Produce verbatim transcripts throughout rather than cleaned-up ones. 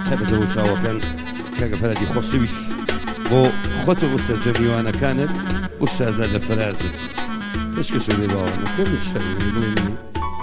تابەتەوە چاوەکان کاگە فەرەدی خۆشەویست بۆ خۆتە بۆ سەرجەمیوانەکانت بۆ شازادە فەرازت پێشکەشە لێ باوانەکەم شەوی بڵێنی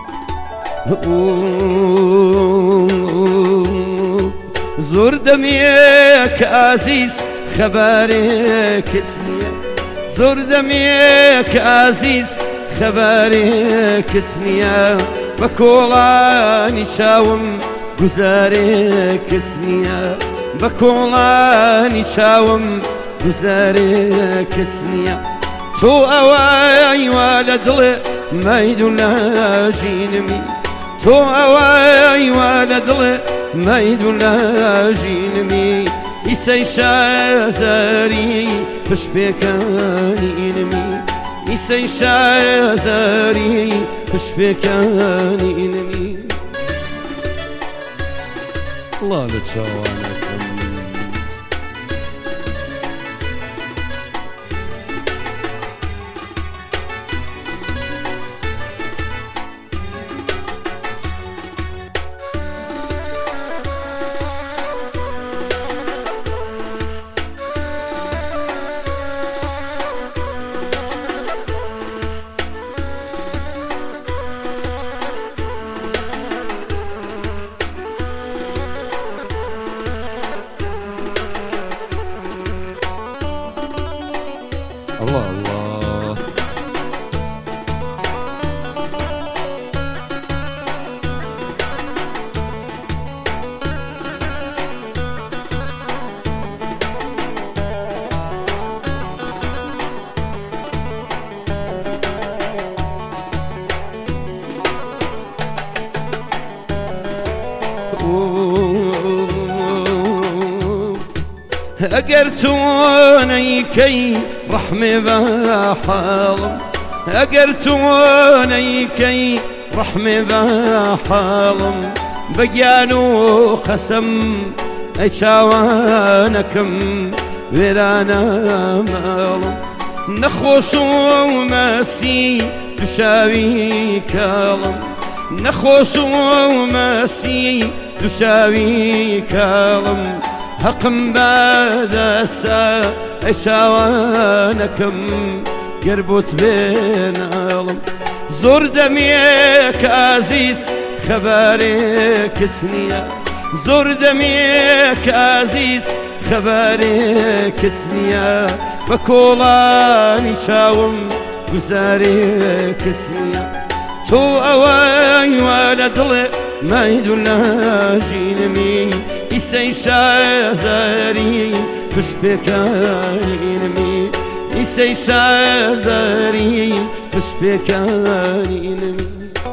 زۆر دەمێک ئازیز خەبارێکت نییە زۆر دەمێک ئازیز خەبارێکت نییە بە کۆڵانی چاوم گوزارێکت نییە بە کۆڵانی چاوم گوزارێکت نییە تۆ ئەوای وا لە دڵێ مەید و لاژینمی تۆ ئەوای وا لە دڵێ مەید و لاژینمی ئیسەی شازاری پشپێکانینمی ئیسەی شازاری پشپێکانینمی الله لە چاوانەکەم الله الله ئەگەر تۆنەیکەی ڕەحمێ بە حاڵم ئەگەر تۆنەیکەی ڕەحمێ بە حاڵم بە گیان و قەسەم ئەی چاوانەکەم وێرانە ماڵم نەخۆش و مەسی دووشاوی کاڵم نەخۆش و مەسی دووشاوی کاڵم حەقم بەدەسە ئەی چاوانەکەم گەر بۆت بێناڵم زۆر دەمێک ئازیز خەبارێکت نییە زۆر دەمێک ئازیز خەبارێکت نییە بە کۆڵانی چاوم گوزارێکت نییە تۆ ئەوای وا لە دڵێ مەید و لاژینمی ئیسەی شازاری پشپێکانینمی ئیسەی شازاری پشپێکانینمی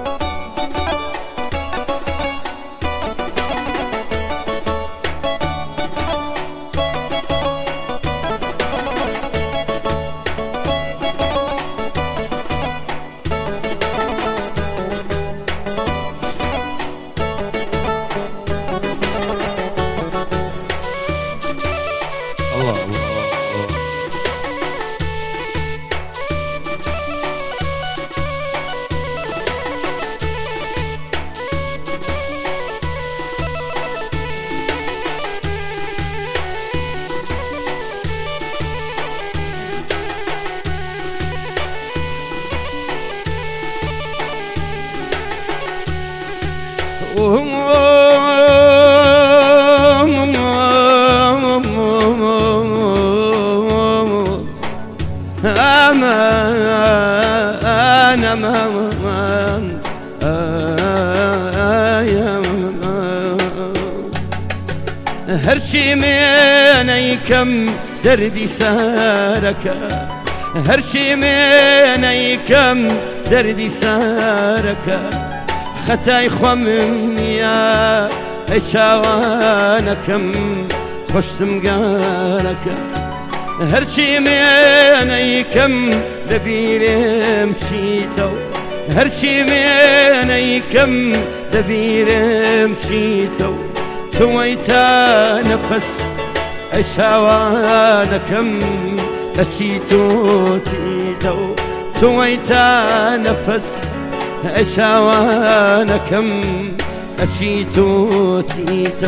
هەرچی مێنەیکەم دەردی سارەکە هەرچی مێنەیکەم دەردی سارەکە خەتای خۆم نییە ئەی چاوانەکەم خۆشتم گارەکە هەرچی مێنەیکەم لەبیرم چیتەوە هەرچی مێنەیکەم لەبیرم چیتەوە تۆی تا نەفەس ئەی چاوانەکەم ئەچی تۆتیتەوە تۆی تا نەفەس ئەی چاوانەکەم ئەچی تۆتیتەوە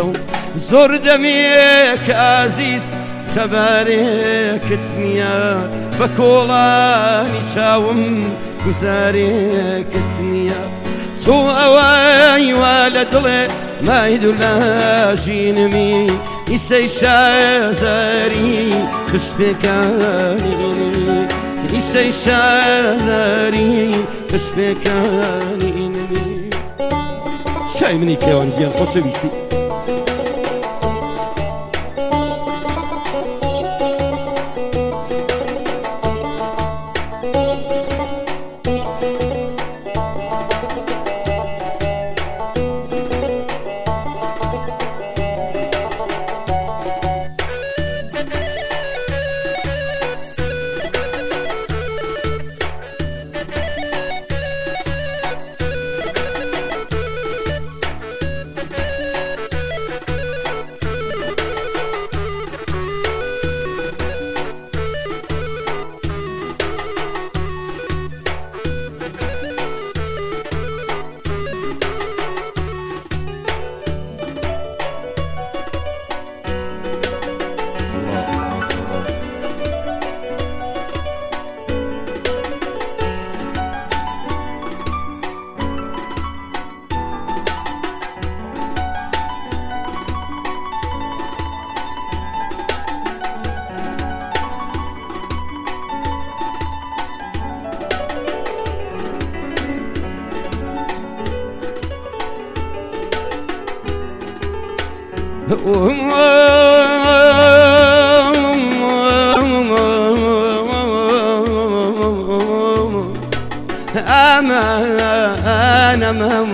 زۆر دەمێک ئازیز خەبارێکت نییە بە کۆڵانی چاوم گوزارێکت نییە تۆ ئەوەی وا لە دڵێ مایدو لە ژینمی ئیسەی شازاری پشتپێکانی ئیسەی شازاری پشتپێکانی شای منی کێوان گیان خۆشەویستی أنا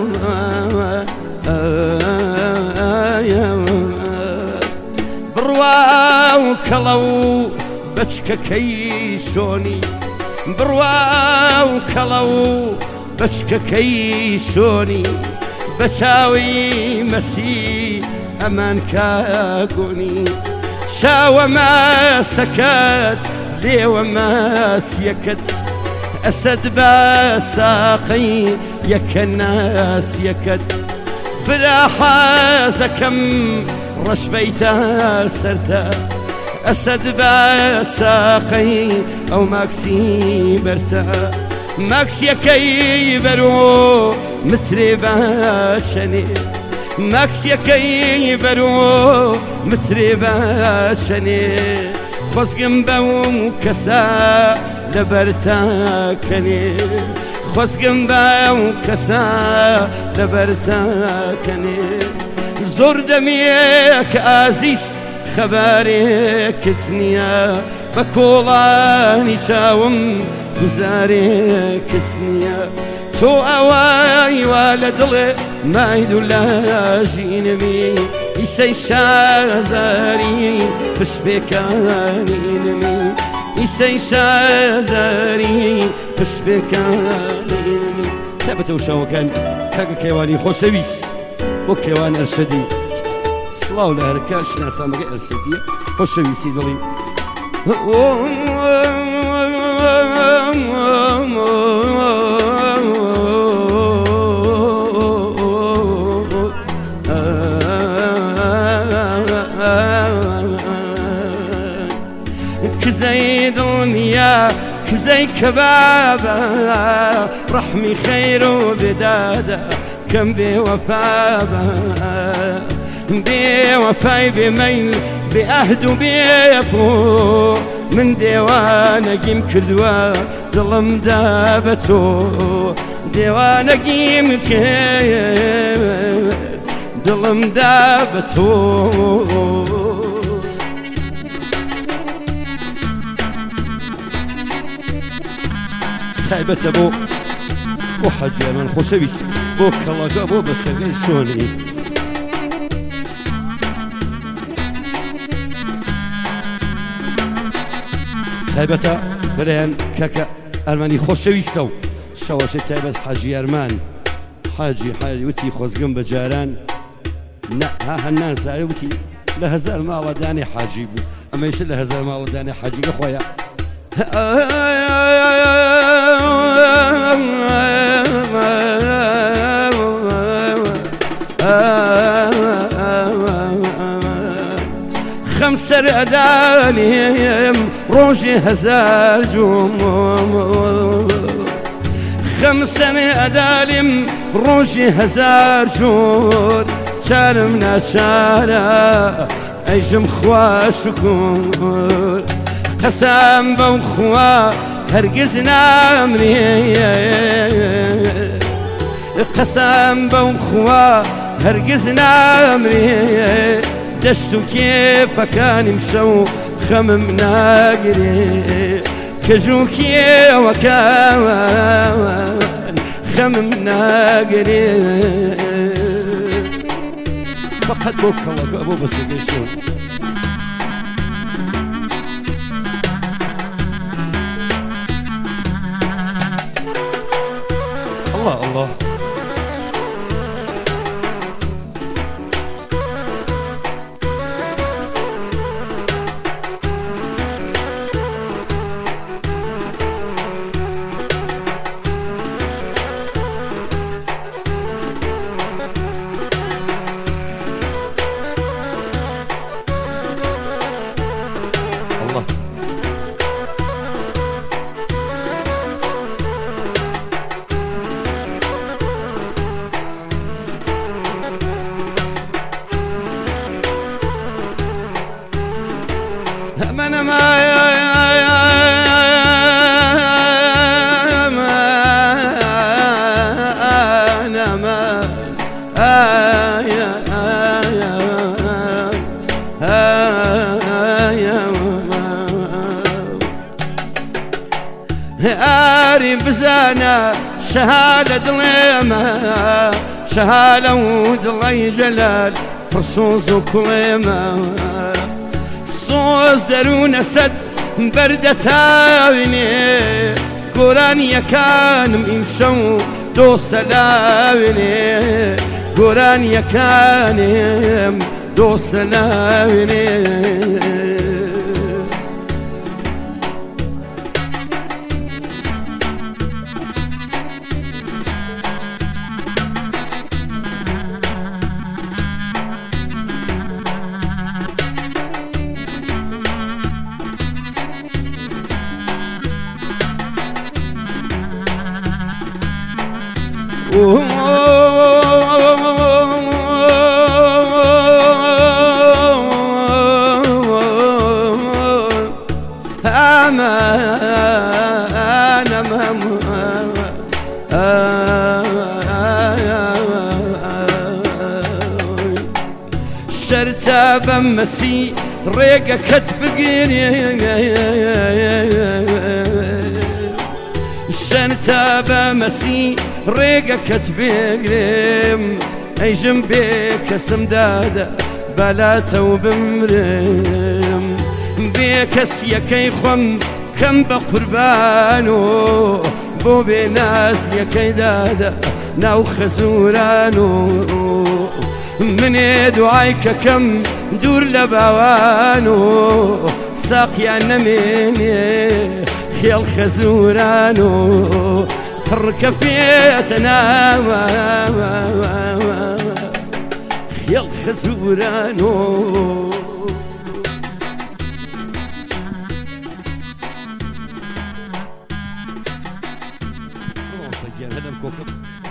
بروا وكلو بچككي شوني بروا وكلو بچككي شوني بچاوي مسي أمان كاغوني شاو ما سكت لي وما سيكت أسد بساقي يك الناس يكت فلا حازكم رش بيتا سرتا أسد بساقي أو ماكسي برتا ماكس يكي برو مثري باشني ماكس يكي برو مثري باشني خزقم بوم كسا لبرتاكني خزقم بوم كسا لبرتاكني زور دميك عزيز خبارك تنيا بكولاني شاوم گزارێک نییە تۆ ئەوای وا لە دڵێ مایدو لە ژینمی ئیسەی شازاری پشتپێکانینمی ئیسەی شازاری پشتپێکانینمی تابەتە و شاوەکان کاکە کێوانی خۆشەویست بۆ کێوان ئەرشەدی سڵاو لە هەرکار شناسامەکە ئەرشەدیە خۆشەویستی دڵی كزي دنيا كزي كبابة رحمي خير وبدادة كم بوفابة بوفاي بميل بأهد وبيفو من ديوانك يمكدوا ظلم دابتو ديوانك يمكن ظلم دابتو تایبەتە بۆ بۆ حەجیانان خۆشەویست بۆ کەڵەکە بۆ بەسەگەی سۆنی تایبەتە بەلایەن کاکە ئەرمانی خۆشەویستە و شەوەشەی تایبەت حاجی ئەرمان حاجی حاجی وتی خۆزگەم بە جاران ها هەنان زایە وتی لە هەزار ماڵەدانی حاجی بوو ئەمەیشە لە هەزار ماڵەدانی حاجیگە خۆیە خمسر أدانيم روجي هزار جوم خمسر أدالم روجي هزار جور شارم ناشارا أيجم خوا شكور قسم بو خوا هرگز نامري قسم بو خوا هرگز نامري دشتو كيف كان مشو خمم ناقري كجو كي وكان خمم ناقري فقط بوكا وابو بس يدشون الله الله من ما أنا ما أري بزانا شهالة ظلمة شهالة ودلي جلال فرصوص وكلمة صوص درون سد بردة تاويني قران يكان ميمشو دو سلاويني قران يكان دو سلاويني شرتا بمسي ريقة كتبقيني شرتا بمسي ريقة كتبقيني اي جنبيك سمدادة بلاتا وبمرم بيكس يكي خم كم بقربانو بو بناس يكي دادا ناو خزورانو من دعايك كم دور لبوانو ساقيا نميني خيال خزورانو تركفيتنا خيال خزورانو هذا الكوكب